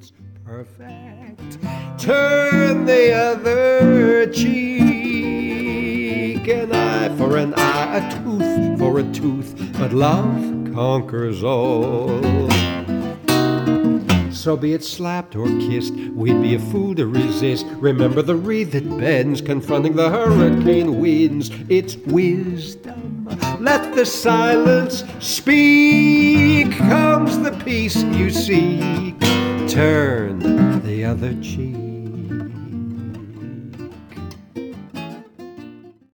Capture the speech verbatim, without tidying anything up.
it's perfect. Turn the other cheek. An eye for an eye, a tooth for a tooth, but love conquers all. So be it slapped or kissed, we'd be a fool to resist. Remember the reed that bends, confronting the hurricane winds. It's wisdom. Let the silence speak.